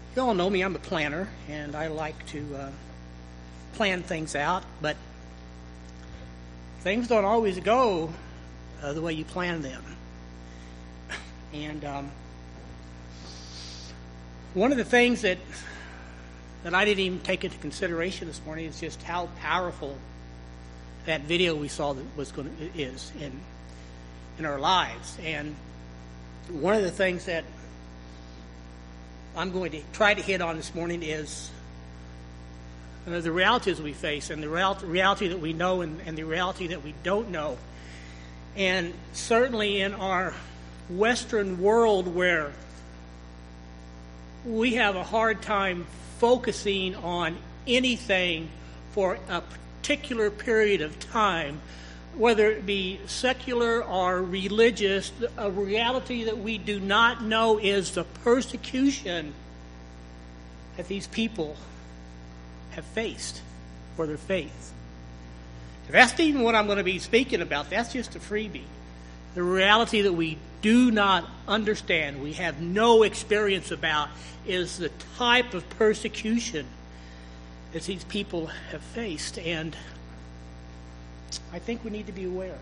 You all know me, I'm a planner, and I like to plan things out, but things don't always go the way you plan them. And one of the things that I didn't even take into consideration this morning is just how powerful that video we saw is in our lives. And one of the things that I'm going to try to hit on this morning is the realities we face, and the reality that we know and the reality that we don't know. And certainly in our Western world, where we have a hard time focusing on anything for a particular period of time, whether it be secular or religious, a reality that we do not know is the persecution that these people have faced for their faith. If that's even what I'm going to be speaking about, that's just a freebie. The reality that we do not understand, we have no experience about, is the type of persecution that these people have faced. And I think we need to be aware.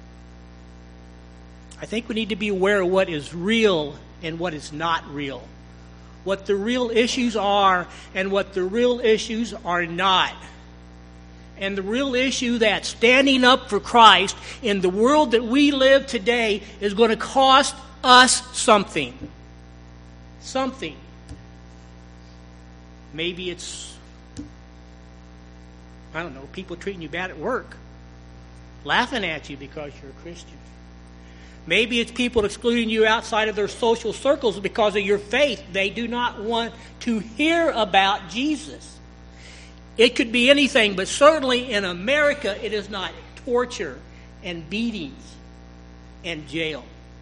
I think we need to be aware of what is real and what is not real. What the real issues are and what the real issues are not. And the real issue that standing up for Christ in the world that we live today is going to cost us something. Something. Maybe it's, I don't know, people treating you bad at work, laughing at you because you're a Christian. Maybe it's people excluding you outside of their social circles because of your faith. They do not want to hear about Jesus. It could be anything, but certainly in America, it is not torture and beatings and jail.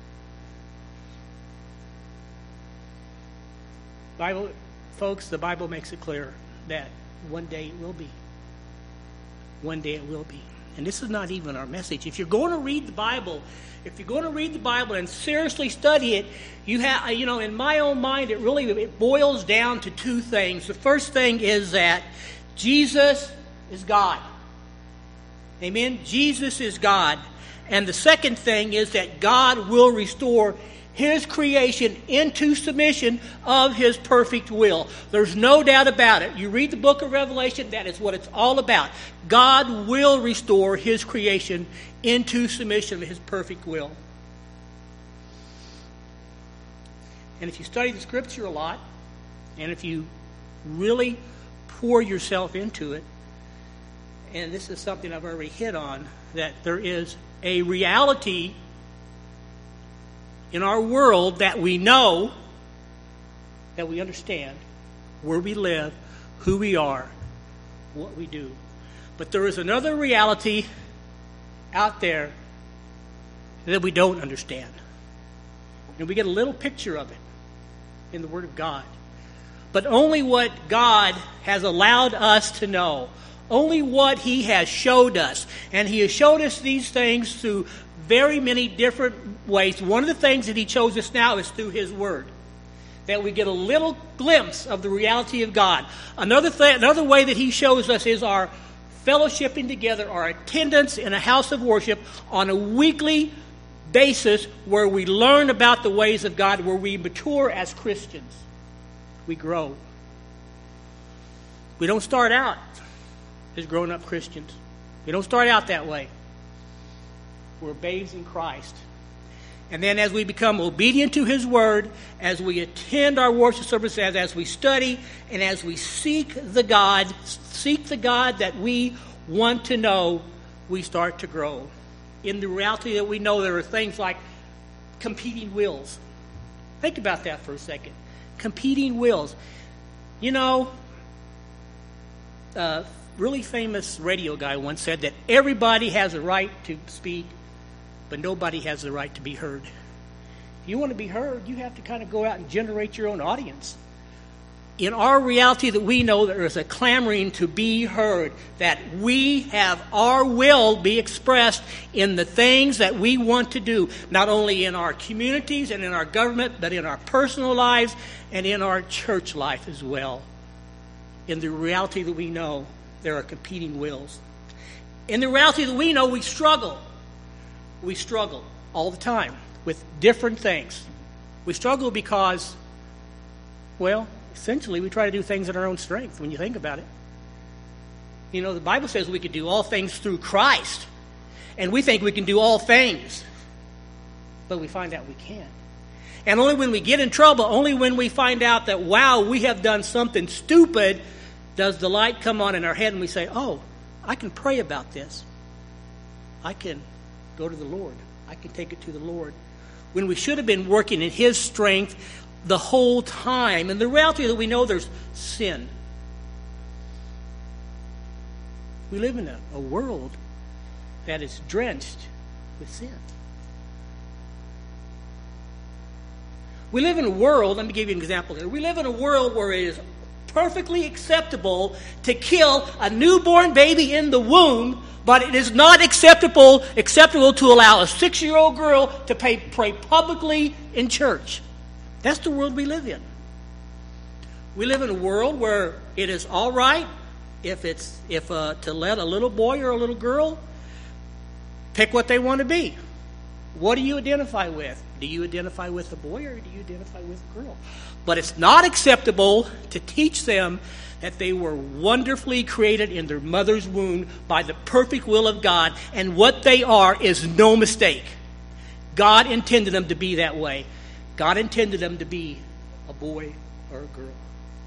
Folks, the Bible makes it clear that one day it will be. One day it will be. And this is not even our message. If you're going to read the Bible, and seriously study it, you have, in my own mind, it boils down to two things. The first thing is that Jesus is God. Amen? Jesus is God. And the second thing is that God will restore His creation into submission of His perfect will. There's no doubt about it. You read the book of Revelation, that is what it's all about. God will restore His creation into submission of His perfect will. And if you study the Scripture a lot, and if you really pour yourself into it, and this is something I've already hit on, that there is a reality in our world that we know, that we understand, where we live, who we are, what we do. But there is another reality out there that we don't understand. And we get a little picture of it in the Word of God. But only what God has allowed us to know. Only what He has showed us. And He has showed us these things through very many different ways. One of the things that He shows us now is through His Word. That we get a little glimpse of the reality of God. Another way that He shows us is our fellowshipping together, our attendance in a house of worship on a weekly basis where we learn about the ways of God, where we mature as Christians. We grow. We don't start out as grown-up Christians. We don't start out that way. We're babes in Christ. And then as we become obedient to His Word, as we attend our worship services, as we study, and as we seek the God that we want to know, we start to grow. In the reality that we know, there are things like competing wills. Think about that for a second. Competing wills. Really famous radio guy once said that everybody has a right to speak, but nobody has the right to be heard. If you want to be heard, you have to kind of go out and generate your own audience. in our reality that we know, there is a clamoring to be heard, that we have our will be expressed in the things that we want to do, not only in our communities and in our government, but in our personal lives and in our church life as well. In the reality that we know, there are competing wills. In the reality that we know, we struggle. We struggle all the time with different things. We struggle because, well, essentially, we try to do things in our own strength when you think about it. You know, the Bible says we can do all things through Christ. And we think we can do all things. But we find out we can't. And only when we get in trouble, only when we find out that, wow, we have done something stupid, does the light come on in our head and we say, oh, I can pray about this. I can go to the Lord. I can take it to the Lord. When we should have been working in His strength the whole time. And the reality that we know there's sin. We live in a world that is drenched with sin. We live in a world, let me give you an example here. We live in a world where it is perfectly acceptable to kill a newborn baby in the womb, but it is not acceptable to allow a 6-year-old girl to pray publicly in church. That's the world we live in. We live in a world where it is all right if to let a little boy or a little girl pick what they want to be. What do you identify with? Do you identify with a boy or do you identify with a girl? But it's not acceptable to teach them that they were wonderfully created in their mother's womb by the perfect will of God, and what they are is no mistake. God intended them to be that way. God intended them to be a boy or a girl.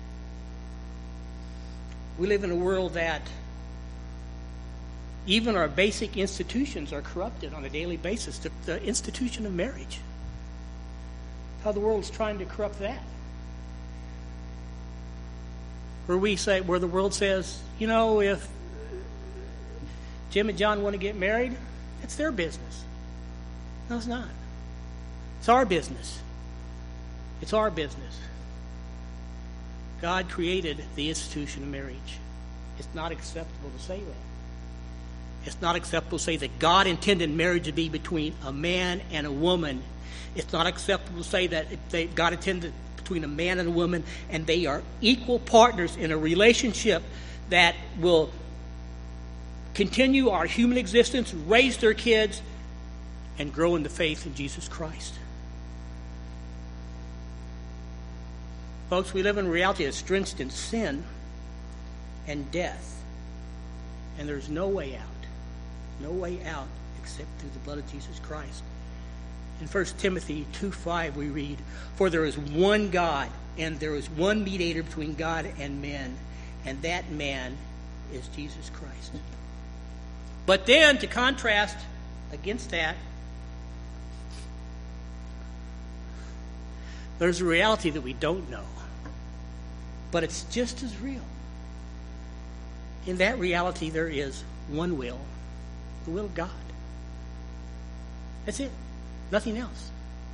We live in a world that even our basic institutions are corrupted on a daily basis. The institution of marriage. How the world's trying to corrupt that. Where the world says, you know, if Jim and John want to get married, it's their business. No, it's not. It's our business. It's our business. God created the institution of marriage. It's not acceptable to say that. It's not acceptable to say that God intended marriage to be between a man and a woman. It's not acceptable to say that God intended between a man and a woman, and they are equal partners in a relationship that will continue our human existence, raise their kids, and grow in the faith in Jesus Christ. Folks, we live in a reality that's drenched in sin and death, and there's no way out. No way out except through the blood of Jesus Christ. In 1 Timothy 2:5 we read, "For there is one God, and there is one mediator between God and men, and that man is Jesus Christ." But then, to contrast against that, there's a reality that we don't know, but it's just as real. In that reality, there is one will, the will of God. That's it. Nothing else.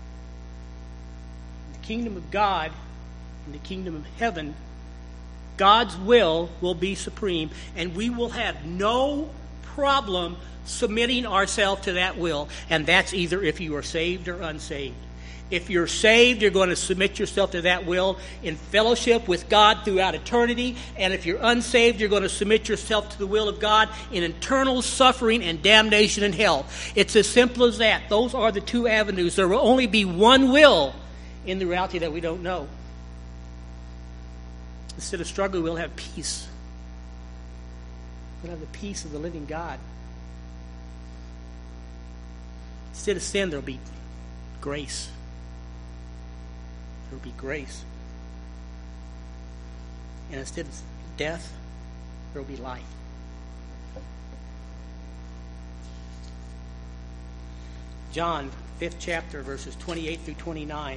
In the kingdom of God, in the kingdom of heaven, God's will be supreme, and we will have no problem submitting ourselves to that will. And that's either if you are saved or unsaved. If you're saved, you're going to submit yourself to that will in fellowship with God throughout eternity. And if you're unsaved, you're going to submit yourself to the will of God in eternal suffering and damnation in hell. It's as simple as that. Those are the two avenues. There will only be one will in the reality that we don't know. Instead of struggle, we'll have peace. We'll have the peace of the living God. Instead of sin, there'll be grace. There will be grace. And instead of death, there will be life. John, 5th chapter, verses 28 through 29.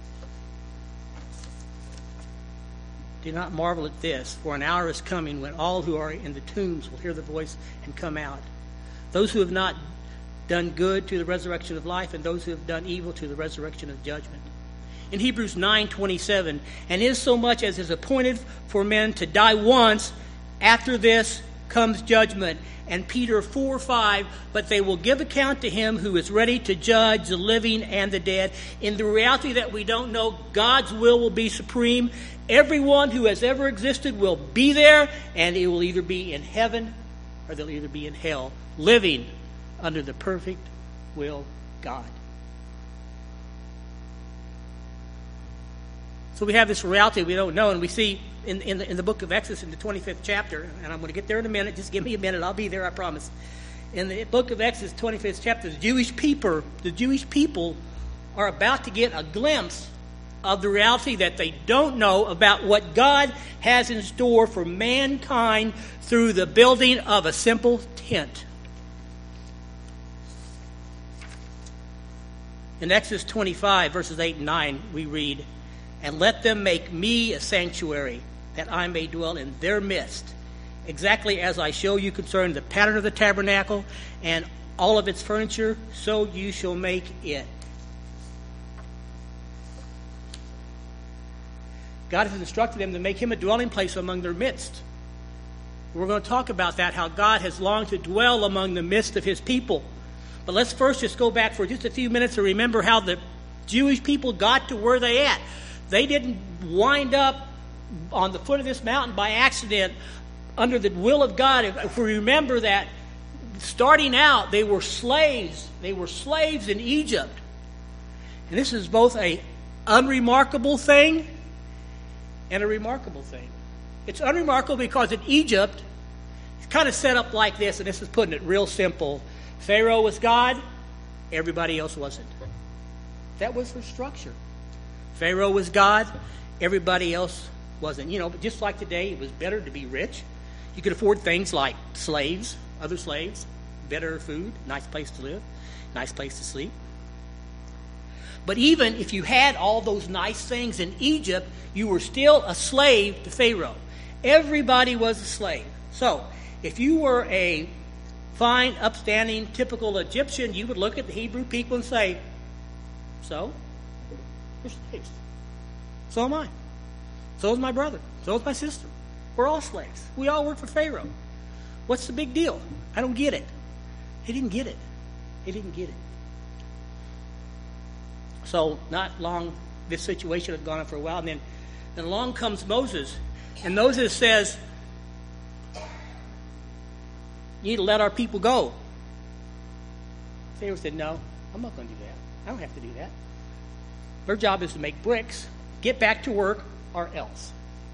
Do not marvel at this, for an hour is coming when all who are in the tombs will hear the voice and come out. Those who have not done good to the resurrection of life, and those who have done evil to the resurrection of judgment. in Hebrews 9:27, and is so much as is appointed for men to die once, after this comes judgment. And Peter 4:5, but they will give account to him who is ready to judge the living and the dead. In the reality that we don't know, God's will be supreme. Everyone who has ever existed will be there, and it will either be in heaven or they'll either be in hell, living under the perfect will of God. So we have this reality we don't know, and we see in the book of Exodus in the 25th chapter, and I'm going to get there in a minute. Just give me a minute. I'll be there, I promise. In the book of Exodus, 25th chapter, the Jewish people are about to get a glimpse of the reality that they don't know about what God has in store for mankind through the building of a simple tent. In Exodus 25, verses 8 and 9, we read, "And let them make me a sanctuary, that I may dwell in their midst, exactly as I show you concerning the pattern of the tabernacle and all of its furniture, so you shall make it." God has instructed them to make him a dwelling place among their midst. We're going to talk about that, how God has longed to dwell among the midst of his people. But let's first just go back for just a few minutes and remember how the Jewish people got to where they at. They didn't wind up on the foot of this mountain by accident under the will of God. If we remember that, starting out, they were slaves. They were slaves in Egypt. And this is both a unremarkable thing and a remarkable thing. It's unremarkable because in Egypt, it's kind of set up like this, and this is putting it real simple. Pharaoh was God, everybody else wasn't. That was their structure. Pharaoh was God, everybody else wasn't. You know, but just like today, it was better to be rich. You could afford things like slaves, other slaves, better food, nice place to live, nice place to sleep. But even if you had all those nice things in Egypt, you were still a slave to Pharaoh. Everybody was a slave. So, if you were a fine, upstanding, typical Egyptian, you would look at the Hebrew people and say, "So? You're slaves. So am I. So is my brother. So is my sister. We're all slaves. We all work for Pharaoh. What's the big deal? I don't get it." He didn't get it. He didn't get it. So not long, this situation had gone on for a while, and then along comes Moses, and Moses says, "You need to let our people go." Pharaoh said, "No, I'm not going to do that. I don't have to do that. Their job is to make bricks, get back to work, or else."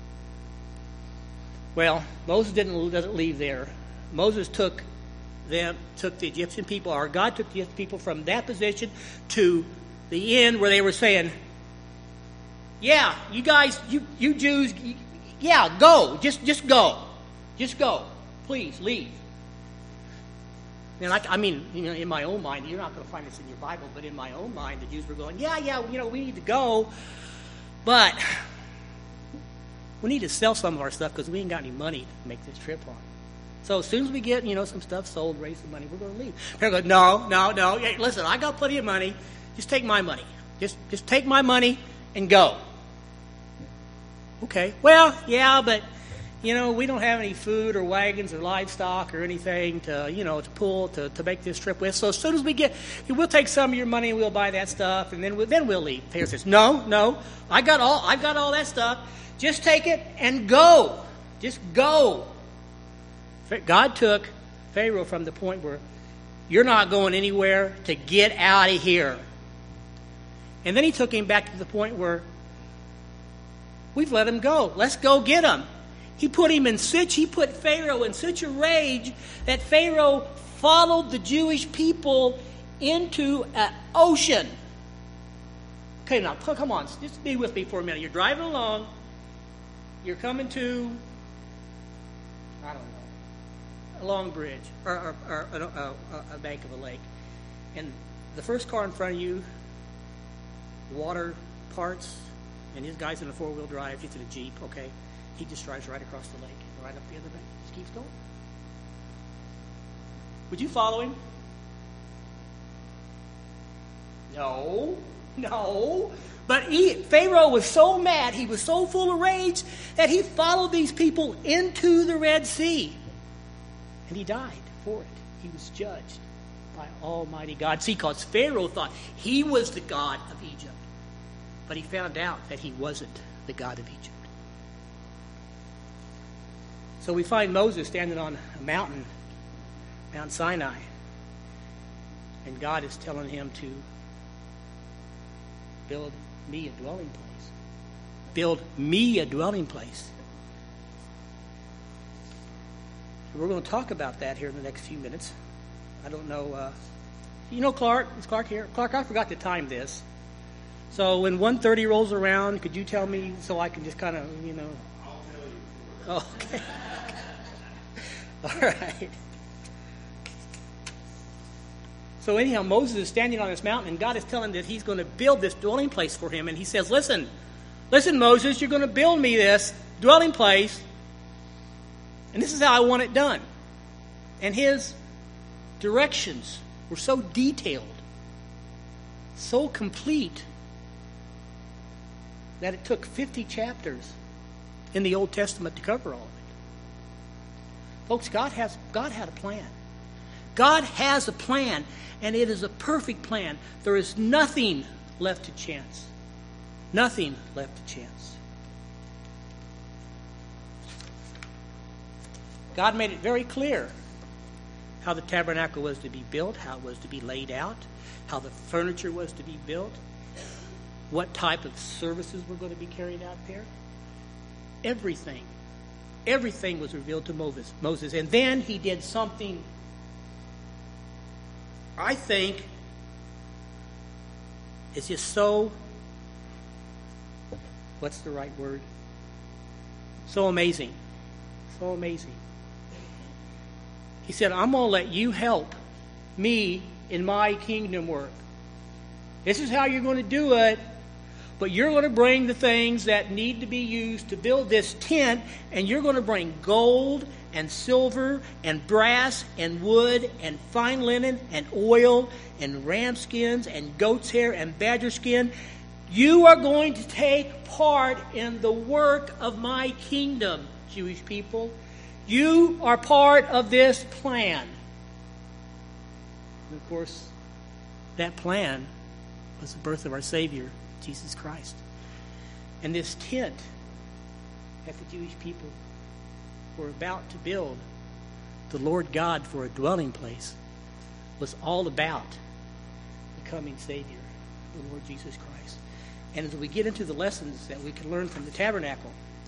Well, Moses didn't let it leave there. Moses took the Egyptian people, or God took the Egyptian people from that position to the end where they were saying, "Yeah, you guys, you Jews, yeah, go. Just go. Just go. Please, leave." And I mean, you know, in my own mind, you're not going to find this in your Bible, but in my own mind, the Jews were going, yeah, you know, we need to go, but we need to sell some of our stuff because we ain't got any money to make this trip on. So as soon as we get, you know, some stuff sold, raise some money, we're going to leave. They're going, no. Hey, listen, I got plenty of money. Just take my money. Just take my money and go. Okay. Well, yeah, but you know, we don't have any food or wagons or livestock or anything to, you know, to pull to make this trip with. So as soon as we get, we'll take some of your money and we'll buy that stuff, and then we'll leave. Pharaoh says, "No, I got all that stuff. Just take it and go. Just go." God took Pharaoh from the point where you're not going anywhere to get out of here. And then he took him back to the point where we've let him go. Let's go get him. He put Pharaoh in such a rage that Pharaoh followed the Jewish people into an ocean. Okay, now, come on. Just be with me for a minute. You're driving along. You're coming to, I don't know, a long bridge or a bank of a lake. And the first car in front of you, the water parts, and his guy's in a four-wheel drive. He's in a Jeep, okay? He just drives right across the lake, right up the other bank. Just keeps going. Would you follow him? No. No. But Pharaoh was so mad, he was so full of rage, that he followed these people into the Red Sea. And he died for it. He was judged by Almighty God. See, because Pharaoh thought he was the God of Egypt. But he found out that he wasn't the God of Egypt. So we find Moses standing on a mountain, Mount Sinai. And God is telling him to build me a dwelling place. Build me a dwelling place. We're going to talk about that here in the next few minutes. I don't know. You know Clark? Is Clark here? Clark, I forgot to time this. So when 1:30 rolls around, could you tell me so I can just kind of, I'll tell you. Oh, okay. All right. So anyhow, Moses is standing on this mountain, and God is telling him that he's going to build this dwelling place for him. And he says, listen, Moses, you're going to build me this dwelling place, and this is how I want it done. And his directions were so detailed, so complete, that it took 50 chapters in the Old Testament to cover all of it. Folks, God had a plan. God has a plan, and it is a perfect plan. There is nothing left to chance. Nothing left to chance. God made it very clear how the tabernacle was to be built, how it was to be laid out, how the furniture was to be built, what type of services were going to be carried out there. Everything was revealed to Moses. And then he did something, I think, is just so, what's the right word? So amazing. So amazing. He said, I'm going to let you help me in my kingdom work. This is how you're going to do it. But you're going to bring the things that need to be used to build this tent, and you're going to bring gold and silver and brass and wood and fine linen and oil and ram skins and goat's hair and badger skin. You are going to take part in the work of my kingdom, Jewish people. You are part of this plan. And of course, that plan was the birth of our Savior, Jesus Christ. And this tent that the Jewish people were about to build the Lord God for a dwelling place was all about the coming Savior, the Lord Jesus Christ. And as we get into the lessons that we can learn from the tabernacle,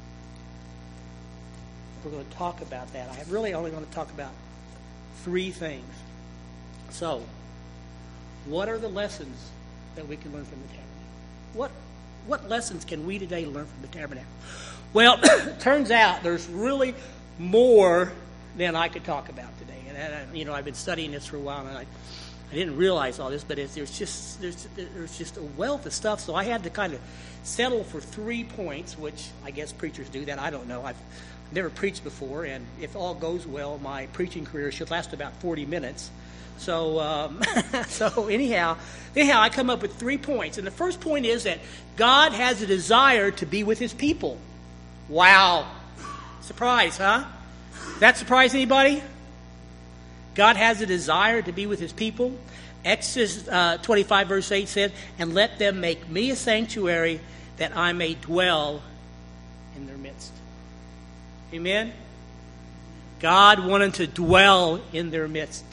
we're going to talk about that. I really only want to talk about 3 things. So, what are the lessons that we can learn from the tabernacle? What lessons can we today learn from the tabernacle? Well, it turns out there's really more than I could talk about today. And I've been studying this for a while, and I didn't realize all this, but there's just a wealth of stuff. So I had to kind of settle for 3 points, which I guess preachers do that. I don't know. I've never preached before, and if all goes well, my preaching career should last about 40 minutes. So anyhow, I come up with 3 points. And the first point is that God has a desire to be with his people. Wow. Surprise, huh? That surprise anybody? God has a desire to be with his people. Exodus 25 verse 8 said, and let them make me a sanctuary that I may dwell in their midst. Amen? God wanted to dwell in their midst.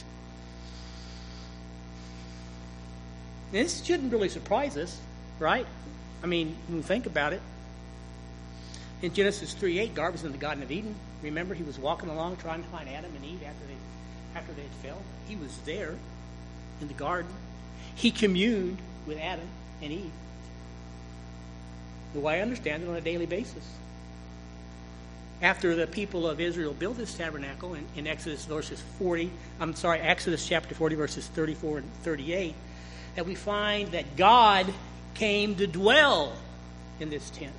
This shouldn't really surprise us, right? I mean, when we think about it. In Genesis 3:8, God was in the Garden of Eden. Remember, he was walking along trying to find Adam and Eve after they had fell. He was there in the garden. He communed with Adam and Eve. The way I understand it, on a daily basis. After the people of Israel built this tabernacle in Exodus chapter 40, verses 34 and 38, that we find that God came to dwell in this tent.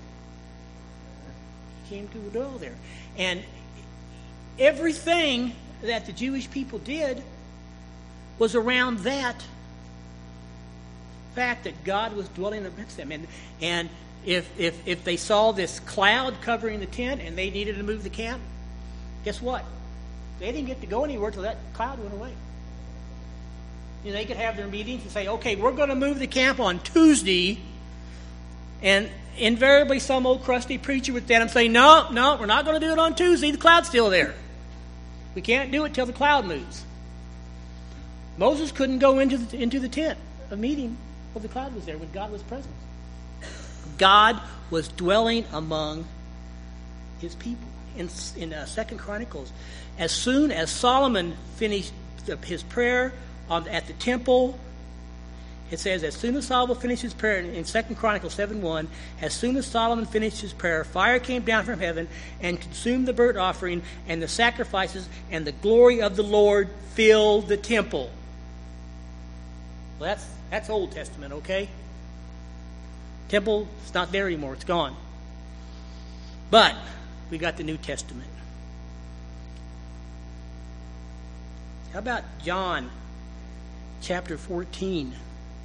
He came to dwell there. And everything that the Jewish people did was around that fact that God was dwelling amidst them. And if they saw this cloud covering the tent and they needed to move the camp, guess what? They didn't get to go anywhere till that cloud went away. They could have their meetings and say, okay, we're going to move the camp on Tuesday. And invariably some old crusty preacher would stand up and say, no, we're not going to do it on Tuesday. The cloud's still there. We can't do it till the cloud moves. Moses couldn't go into the tent of meeting when the cloud was there, when God was present. God was dwelling among his people. In 2 Chronicles, as soon as Solomon finished his prayer at the temple, it says, as soon as Solomon finished his prayer, in 2 Chronicles 7:1, as soon as Solomon finished his prayer, fire came down from heaven and consumed the burnt offering and the sacrifices, and the glory of the Lord filled the temple. Well, that's Old Testament, okay? Temple, it's not there anymore. It's gone. But we got the New Testament. How about John chapter 14?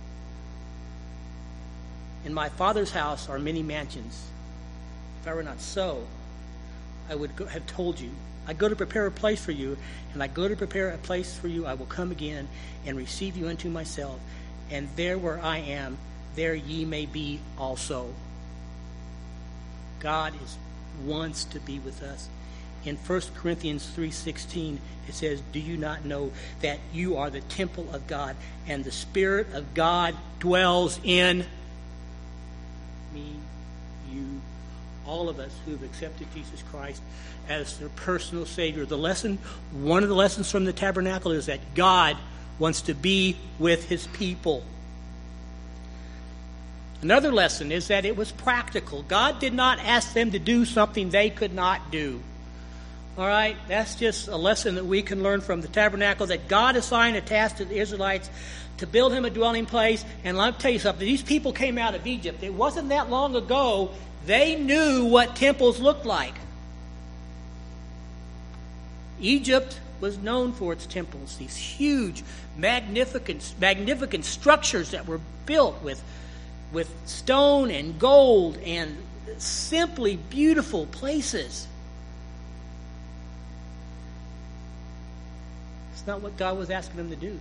In my Father's house are many mansions. If I were not so, I would have told you. I go to prepare a place for you, and I go to prepare a place for you. I will come again and receive you unto myself, and there where I am, there ye may be also. God wants to be with us. In 1 Corinthians 3:16, it says, do you not know that you are the temple of God, and the Spirit of God dwells in me, you, all of us who have accepted Jesus Christ as their personal Savior. One of the lessons from the tabernacle is that God wants to be with his people. Another lesson is that it was practical. God did not ask them to do something they could not do. All right, that's just a lesson that we can learn from the tabernacle, that God assigned a task to the Israelites to build him a dwelling place. And let me tell you something, these people came out of Egypt. It wasn't that long ago they knew what temples looked like. Egypt was known for its temples, these huge, magnificent structures that were built with stone and gold and simply beautiful places. It's not what God was asking them to do.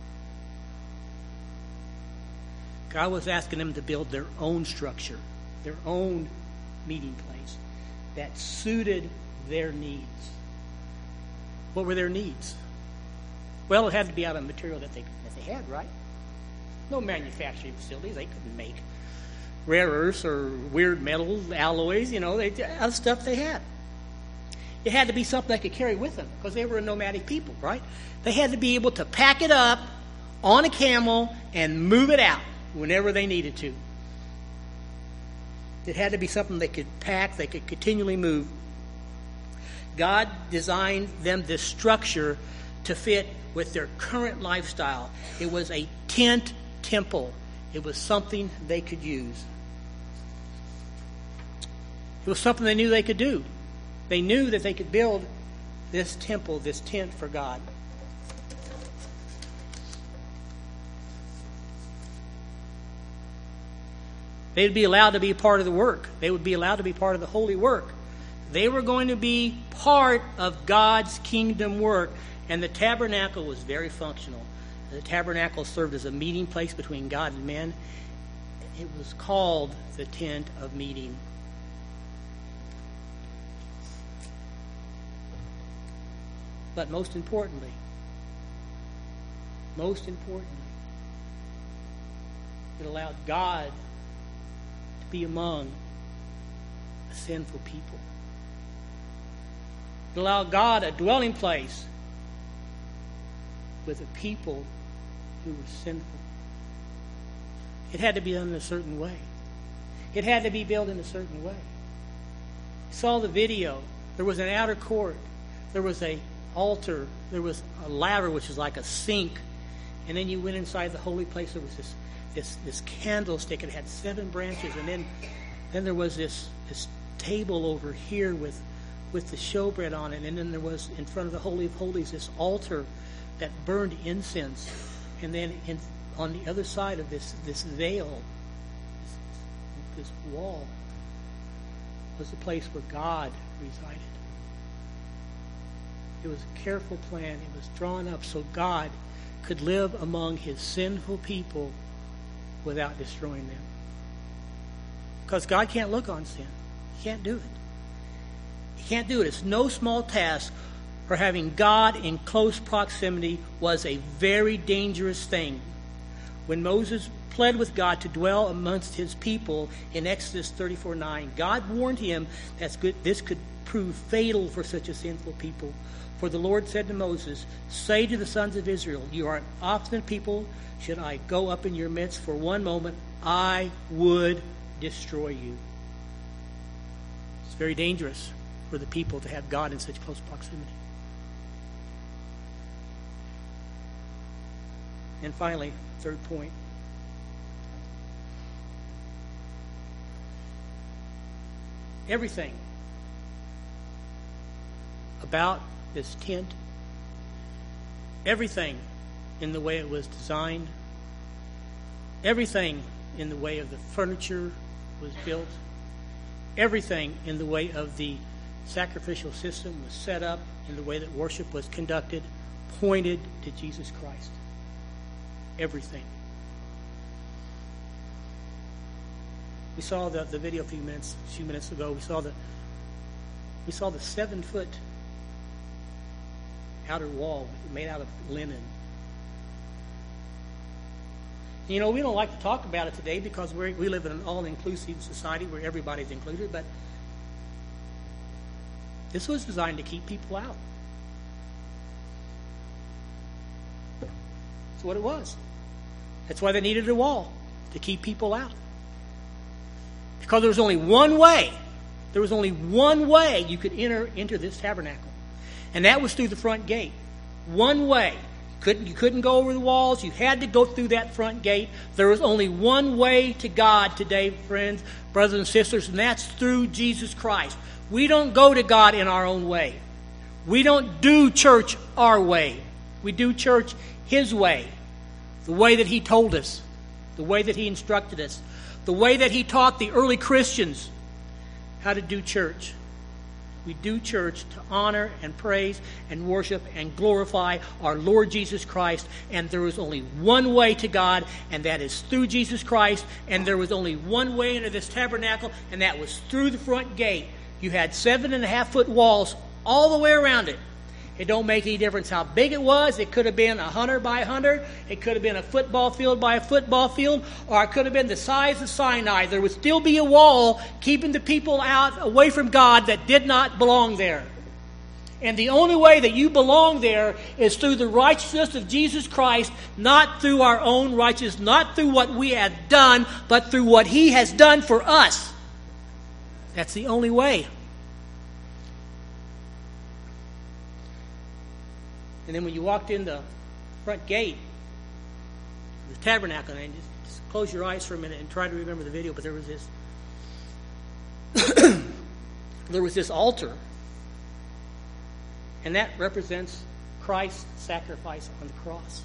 God was asking them to build their own structure, their own meeting place that suited their needs. What were their needs? Well, it had to be out of material that they had, right? No manufacturing facilities. They couldn't make rare earths or weird metals, alloys, out of stuff they had. It had to be something they could carry with them because they were a nomadic people, right? They had to be able to pack it up on a camel and move it out whenever they needed to. It had to be something they could pack, they could continually move. God designed them this structure to fit with their current lifestyle. It was a tent temple. It was something they could use. It was something they knew they could do. They knew that they could build this temple, this tent for God. They'd be allowed to be a part of the work. They would be allowed to be part of the holy work. They were going to be part of God's kingdom work. And the tabernacle was very functional. The tabernacle served as a meeting place between God and men. It was called the tent of meeting. But most importantly, it allowed God to be among a sinful people. It allowed God a dwelling place with a people who were sinful. It had to be done in a certain way. It had to be built in a certain way. You saw the video. There was an outer court. There was an altar. There was a laver, which is like a sink. And then you went inside the holy place. There was this candlestick. It had 7 branches. And then there was this table over here with the showbread on it. And then there was, in front of the Holy of Holies, this altar that burned incense. And then on the other side of this veil, this wall, was the place where God resided. It was a careful plan. It was drawn up so God could live among his sinful people without destroying them. Because God can't look on sin. He can't do it. He can't do it. It's no small task, for having God in close proximity was a very dangerous thing. When Moses pled with God to dwell amongst his people in Exodus 34:9, God warned him that this could prove fatal for such a sinful people. For the Lord said to Moses, "Say to the sons of Israel, you are an obstinate people. Should I go up in your midst for one moment, I would destroy you." It's very dangerous for the people to have God in such close proximity. And finally, third point. Everything about this tent, everything in the way it was designed, everything in the way of the furniture was built, everything in the way of the sacrificial system was set up, in the way that worship was conducted, pointed to Jesus Christ. Everything. We saw the video a few minutes ago. We saw the 7-foot outer wall made out of linen. You know, we don't like to talk about it today because we live in an all-inclusive society where everybody's included, but this was designed to keep people out. That's what it was. That's why they needed a wall, to keep people out. Because there was only one way. There was only one way you could enter this tabernacle. And that was through the front gate. One way. You couldn't go over the walls. You had to go through that front gate. There was only one way to God today, friends, brothers and sisters, and that's through Jesus Christ. We don't go to God in our own way. We don't do church our way. We do church His way. The way that He told us. The way that He instructed us. The way that He taught the early Christians how to do church. We do church to honor and praise and worship and glorify our Lord Jesus Christ. And there is only one way to God, and that is through Jesus Christ. And there was only one way into this tabernacle, and that was through the front gate. You had 7.5-foot walls all the way around it. It don't make any difference how big it was. It could have been 100 by 100. It could have been a football field by a football field. Or it could have been the size of Sinai. There would still be a wall keeping the people out, away from God, that did not belong there. And the only way that you belong there is through the righteousness of Jesus Christ, not through our own righteousness, not through what we have done, but through what He has done for us. That's the only way. And then when you walked in the front gate of the tabernacle, and just close your eyes for a minute and try to remember the video, but there was this altar, and that represents Christ's sacrifice on the cross.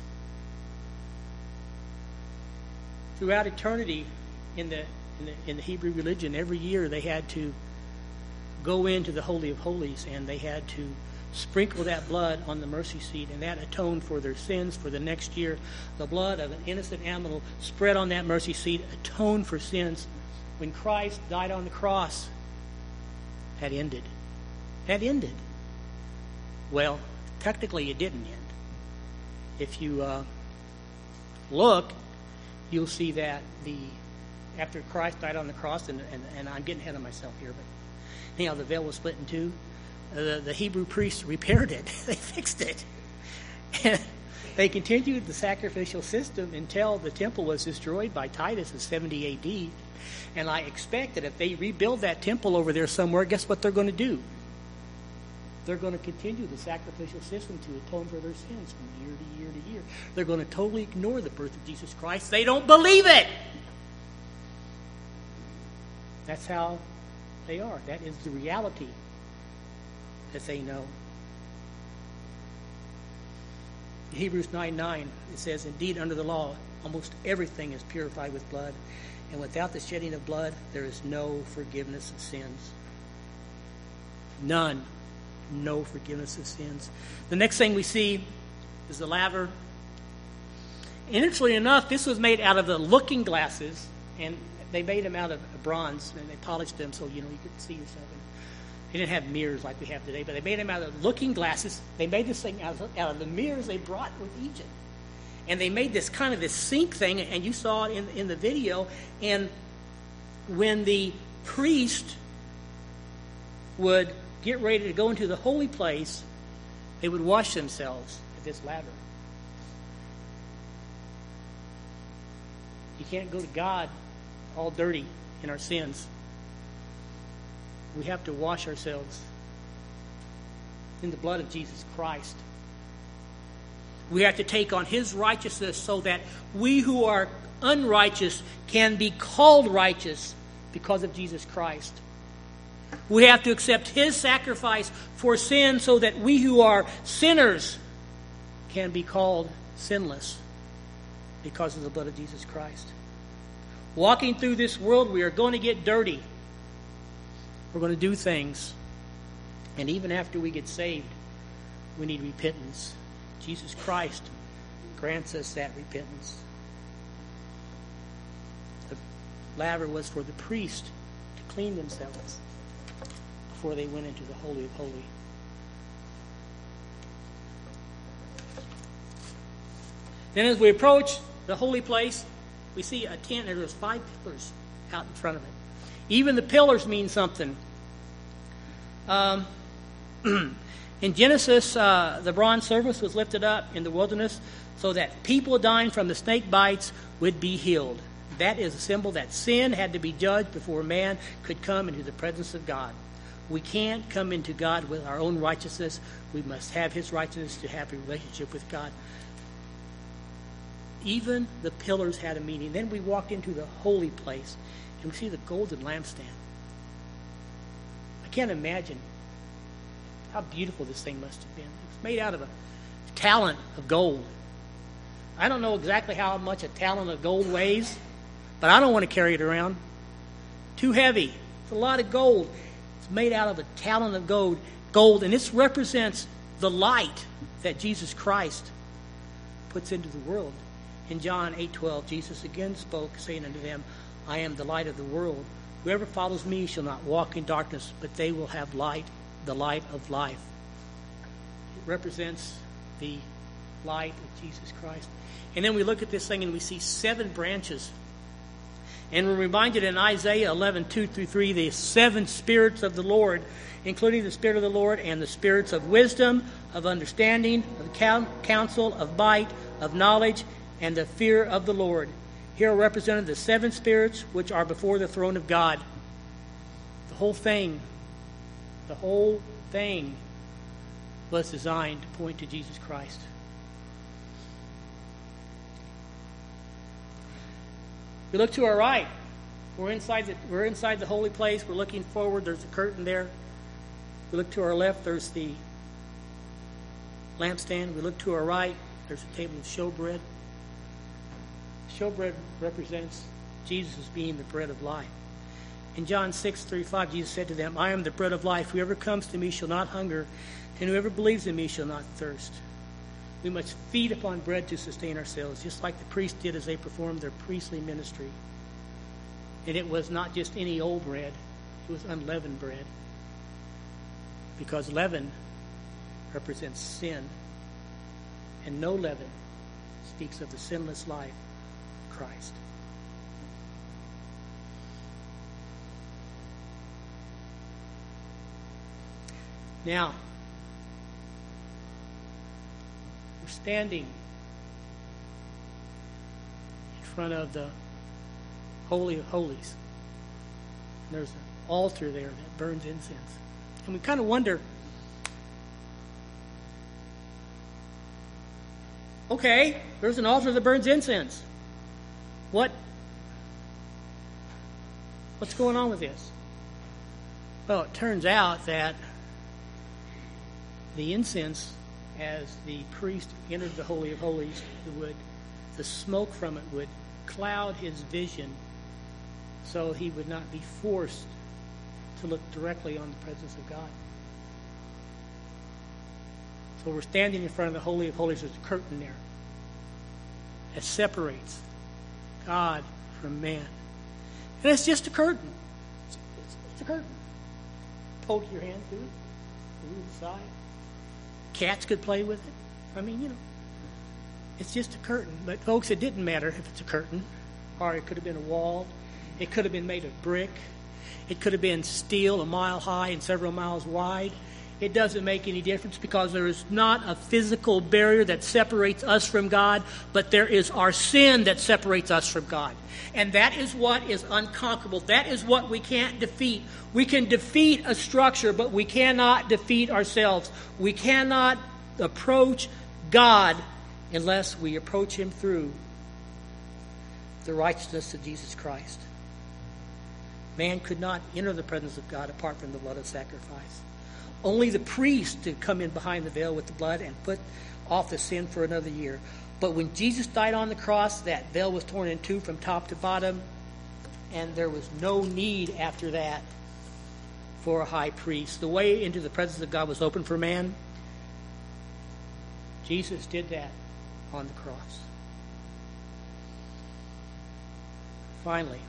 Throughout eternity in the Hebrew religion, every year they had to go into the Holy of Holies, and they had to sprinkle that blood on the mercy seat, and that atoned for their sins for the next year. The blood of an innocent animal spread on that mercy seat atoned for sins. When Christ died on the cross, that ended. That ended. Well, technically it didn't end. If you look, you'll see that after Christ died on the cross, and I'm getting ahead of myself here, but the veil was split in two. The Hebrew priests repaired it. They fixed it. And they continued the sacrificial system until the temple was destroyed by Titus in 70 A.D. And I expect that if they rebuild that temple over there somewhere, guess what they're going to do? They're going to continue the sacrificial system to atone for their sins from year to year to year. They're going to totally ignore the birth of Jesus Christ. They don't believe it. That's how they are. That is the reality that they know. In Hebrews 9:9, it says, "Indeed, under the law, Almost everything is purified with blood. And without the shedding of blood, there is no forgiveness of sins. None. No forgiveness of sins. The next thing we see is the laver. And interestingly enough, this was made out of the looking glasses, and they made them out of bronze, and they polished them so you could see yourself. They didn't have mirrors like we have today, but they made them out of looking glasses. They made this thing out of the mirrors they brought with Egypt. And they made this kind of this sink thing, and you saw it in the video. And when the priest would get ready to go into the holy place, they would wash themselves at this laver. You can't go to God all dirty in our sins. We have to wash ourselves in the blood of Jesus Christ. We have to take on His righteousness so that we who are unrighteous can be called righteous because of Jesus Christ. We have to accept His sacrifice for sin so that we who are sinners can be called sinless because of the blood of Jesus Christ. Walking through this world, we are going to get dirty. We're going to do things. And even after we get saved, we need repentance. Jesus Christ grants us that repentance. The laver was for the priest to clean themselves before they went into the Holy of Holies. Then as we approach the holy place, we see a tent, and there's 5 pillars out in front of it. Even the pillars mean something. In Genesis, the bronze serpent was lifted up in the wilderness so that people dying from the snake bites would be healed. That is a symbol that sin had to be judged before man could come into the presence of God. We can't come into God with our own righteousness. We must have His righteousness to have a relationship with God. Even the pillars had a meaning. Then we walked into the holy place, and we see the golden lampstand. I can't imagine how beautiful this thing must have been. It's made out of a talent of gold. I don't know exactly how much a talent of gold weighs, but I don't want to carry it around. Too heavy. It's a lot of gold. It's made out of a talent of gold, and this represents the light that Jesus Christ puts into the world. In John 8:12, Jesus again spoke, saying unto them, I am the light of the world. Whoever follows me shall not walk in darkness, but they will have light, the light of life. It represents the light of Jesus Christ. And then we look at this thing and we see 7 branches. And we're reminded in Isaiah 11:2-3, the 7 spirits of the Lord, including the Spirit of the Lord and the spirits of wisdom, of understanding, of counsel, of might, of knowledge, and the fear of the Lord. Here are represented the 7 spirits which are before the throne of God. The whole thing was designed to point to Jesus Christ. We look to our right. We're inside the holy place. We're looking forward. There's a curtain there. We look to our left. There's the lampstand. We look to our right. There's a table of showbread. Showbread represents Jesus as being the bread of life. In John 6:35, Jesus said to them, I am the bread of life. Whoever comes to me shall not hunger, and whoever believes in me shall not thirst. We must feed upon bread to sustain ourselves, just like the priests did as they performed their priestly ministry. And it was not just any old bread. It was unleavened bread. Because leaven represents sin. And no leaven speaks of the sinless life of Christ. Now, we're standing in front of the Holy of Holies. And there's an altar there that burns incense. And we kind of wonder, okay, there's an altar that burns incense. What's going on with this? Well, it turns out that the incense, as the priest entered the Holy of Holies, the smoke from it would cloud his vision so he would not be forced to look directly on the presence of God. So we're standing in front of the Holy of Holies. There's a curtain there that separates God from man. And it's just a curtain. It's a curtain. Poke your hand through it. Move aside. Cats could play with it. I mean, it's just a curtain. But folks, it didn't matter if it's a curtain, or it could have been a wall. It could have been made of brick. It could have been steel a mile high and several miles wide. It doesn't make any difference, because there is not a physical barrier that separates us from God, but there is our sin that separates us from God. And that is what is unconquerable. That is what we can't defeat. We can defeat a structure, but we cannot defeat ourselves. We cannot approach God unless we approach him through the righteousness of Jesus Christ. Man could not enter the presence of God apart from the blood of sacrifice. Only the priest could come in behind the veil with the blood and put off the sin for another year. But when Jesus died on the cross, that veil was torn in two from top to bottom, and there was no need after that for a high priest. The way into the presence of God was open for man. Jesus did that on the cross. Finally,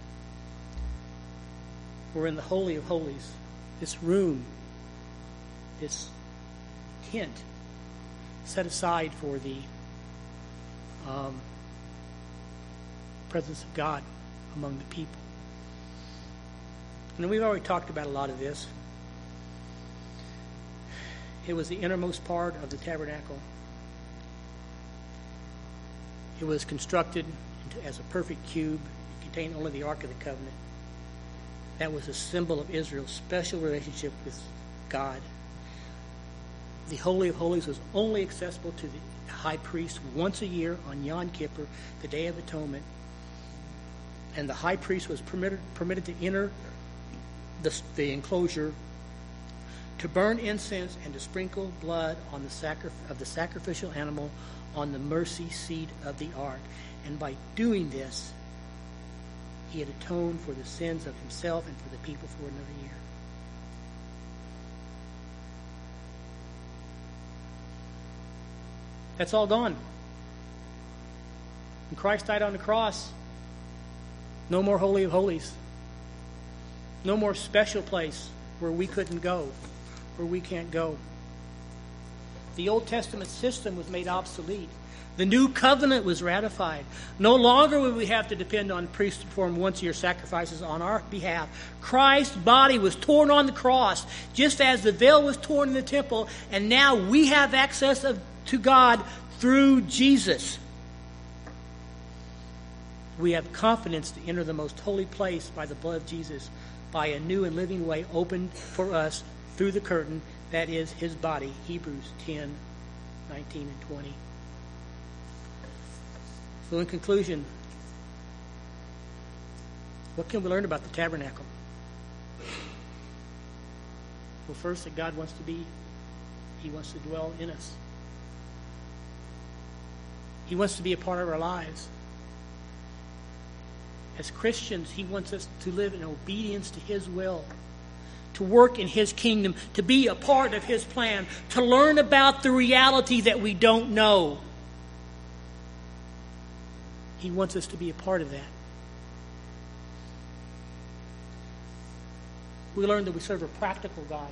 we're in the Holy of Holies, this room, this tent set aside for the presence of God among the people. And we've already talked about a lot of this. It was the innermost part of the tabernacle. It was constructed as a perfect cube. It contained only the Ark of the Covenant. That was a symbol of Israel's special relationship with God. The Holy of Holies was only accessible to the high priest once a year on Yom Kippur, the Day of Atonement. And the high priest was permitted to enter the enclosure to burn incense and to sprinkle blood on the sacrificial animal on the mercy seat of the ark. And by doing this, he had atoned for the sins of himself and for the people for another year. That's all gone. When Christ died on the cross, no more Holy of Holies. No more special place where we couldn't go, where we can't go. The Old Testament system was made obsolete. The new covenant was ratified. No longer would we have to depend on priests to perform once-a-year sacrifices on our behalf. Christ's body was torn on the cross, just as the veil was torn in the temple, and now we have access to God through Jesus. We have confidence to enter the most holy place by the blood of Jesus, by a new and living way opened for us through the curtain, that is his body. Hebrews 10, 19 and 20. So in conclusion, what can we learn about the tabernacle? Well, first, that God wants to dwell in us. He wants to be a part of our lives. As Christians, he wants us to live in obedience to his will, to work in his kingdom, to be a part of his plan, to learn about the reality that we don't know. He wants us to be a part of that. We learned that we serve a practical God.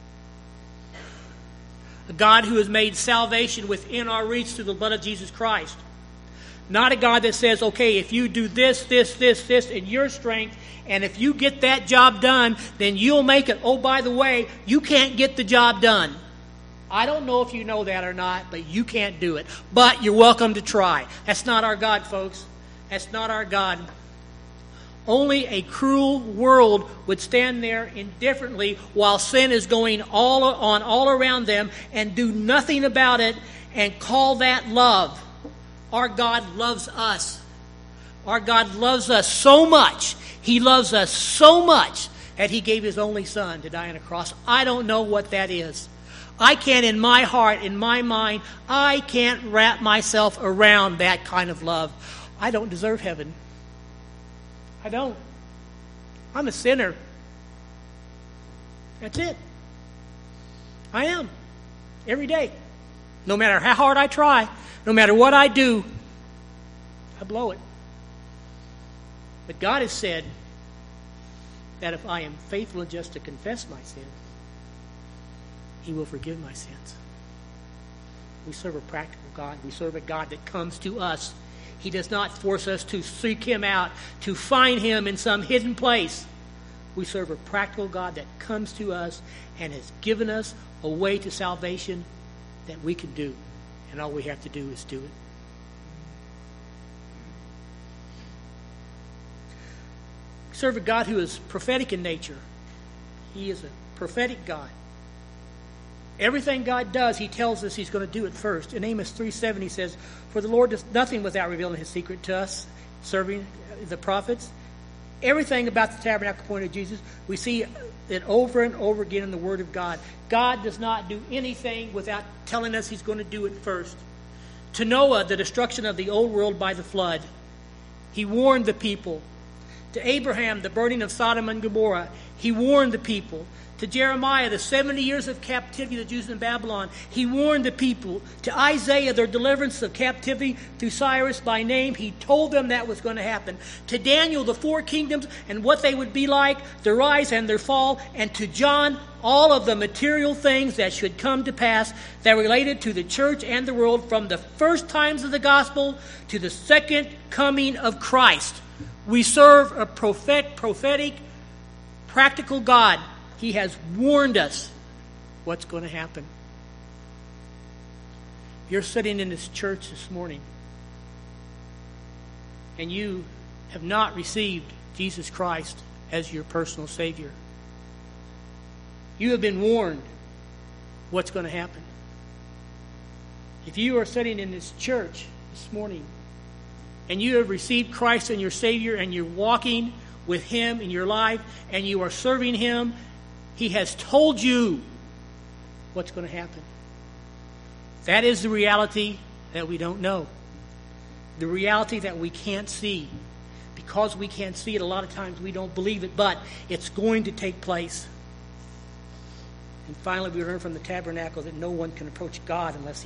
A God who has made salvation within our reach through the blood of Jesus Christ. Not a God that says, okay, if you do this in your strength, and if you get that job done, then you'll make it. Oh, by the way, you can't get the job done. I don't know if you know that or not, but you can't do it. But you're welcome to try. That's not our God, folks. That's not our God. Only a cruel world would stand there indifferently while sin is going all around them and do nothing about it and call that love. Our God loves us. Our God loves us so much. He loves us so much that he gave his only son to die on a cross. I don't know what that is. I can't, in my heart, in my mind, I can't wrap myself around that kind of love. I don't deserve heaven. I don't. I'm a sinner. That's it. I am. Every day. No matter how hard I try, no matter what I do, I blow it. But God has said that if I am faithful and just to confess my sin, He will forgive my sins. We serve a practical God. We serve a God that comes to us. He does not force us to seek Him out, to find Him in some hidden place. We serve a practical God that comes to us and has given us a way to salvation that we can do. And all we have to do is do it. We serve a God who is prophetic in nature. He is a prophetic God. Everything God does, He tells us He's going to do it first. In Amos 3:7, He says, "For the Lord does nothing without revealing His secret to us," serving the prophets. Everything about the tabernacle pointed to Jesus. We see it over and over again in the Word of God. God does not do anything without telling us He's going to do it first. To Noah, the destruction of the old world by the flood, He warned the people. To Abraham, the burning of Sodom and Gomorrah, He warned the people. To Jeremiah, the 70 years of captivity of the Jews in Babylon, He warned the people. To Isaiah, their deliverance of captivity through Cyrus by name, He told them that was going to happen. To Daniel, the 4 kingdoms and what they would be like, their rise and their fall. And to John, all of the material things that should come to pass that related to the church and the world from the first times of the gospel to the second coming of Christ. We serve a prophetic, practical God. He has warned us what's going to happen. You're sitting in this church this morning and you have not received Jesus Christ as your personal Savior. You have been warned what's going to happen. If you are sitting in this church this morning and you have received Christ as your Savior and you're walking with Him in your life and you are serving Him, He has told you what's going to happen. That is the reality that we don't know. The reality that we can't see. Because we can't see it, a lot of times we don't believe it, but it's going to take place. And finally, we learn from the tabernacle that no one can approach God unless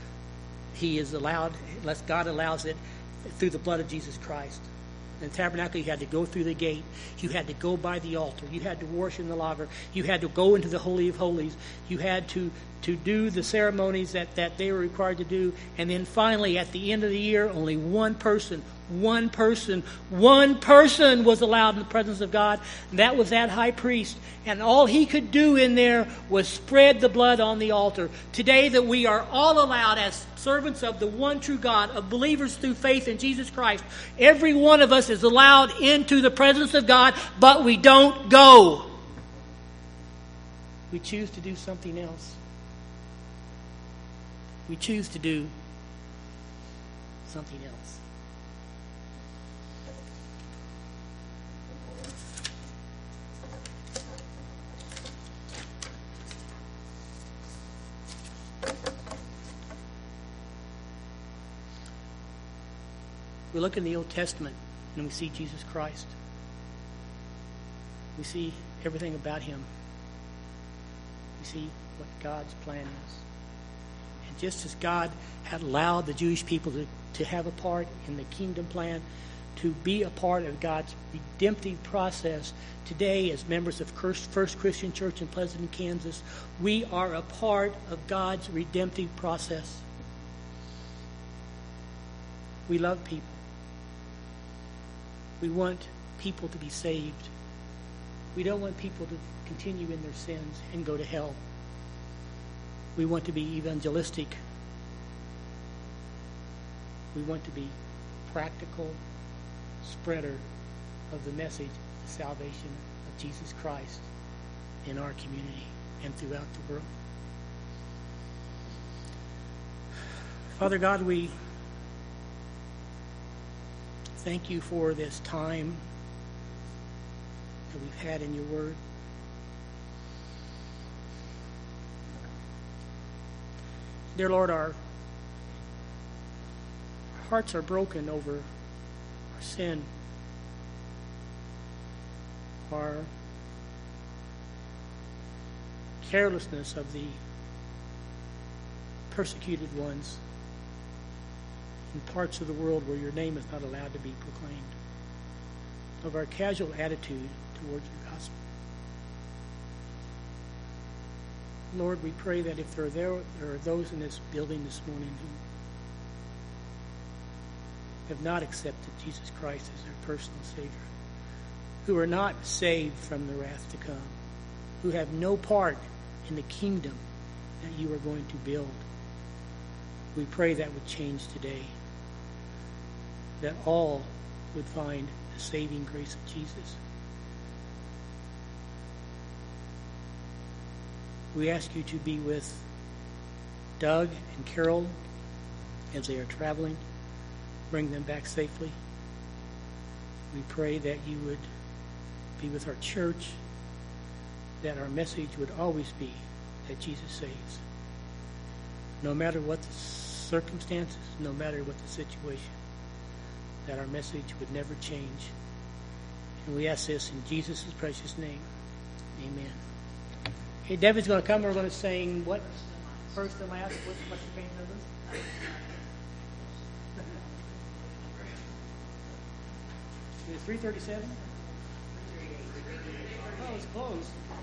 unless God allows it through the blood of Jesus Christ. In the tabernacle, you had to go through the gate. You had to go by the altar. You had to wash in the laver. You had to go into the Holy of Holies. You had to do the ceremonies that they were required to do. And then finally, at the end of the year, only one person was allowed in the presence of God. And that was that high priest. And all he could do in there was spread the blood on the altar. Today that we are all allowed as servants of the one true God, of believers through faith in Jesus Christ, every one of us is allowed into the presence of God, but we don't go. We choose to do something else. We choose to do something else. We look in the Old Testament and we see Jesus Christ. We see everything about Him. We see what God's plan is. And just as God had allowed the Jewish people to have a part in the kingdom plan, to be a part of God's redemptive process, today as members of First Christian Church in Pleasanton, Kansas, we are a part of God's redemptive process. We love people. We want people to be saved. We don't want people to continue in their sins and go to hell. We want to be evangelistic. We want to be practical spreader of the message of salvation of Jesus Christ in our community and throughout the world. Father God, we thank you for this time that we've had in your word. Dear Lord, our hearts are broken over our sin, our carelessness of the persecuted ones in parts of the world where your name is not allowed to be proclaimed, of our casual attitude towards your gospel. Lord, we pray that if there are those in this building this morning who have not accepted Jesus Christ as their personal Savior, who are not saved from the wrath to come, who have no part in the kingdom that you are going to build, we pray that would change today, that all would find the saving grace of Jesus. We ask you to be with Doug and Carol as they are traveling. Bring them back safely. We pray that you would be with our church, that our message would always be that Jesus saves. No matter what the circumstances, no matter what the situation, that our message would never change. And we ask this in Jesus' precious name. Amen. Okay, Devin's going to come. We're going to sing what? First and last. What's the page number? Is it 337? Oh, it's closed.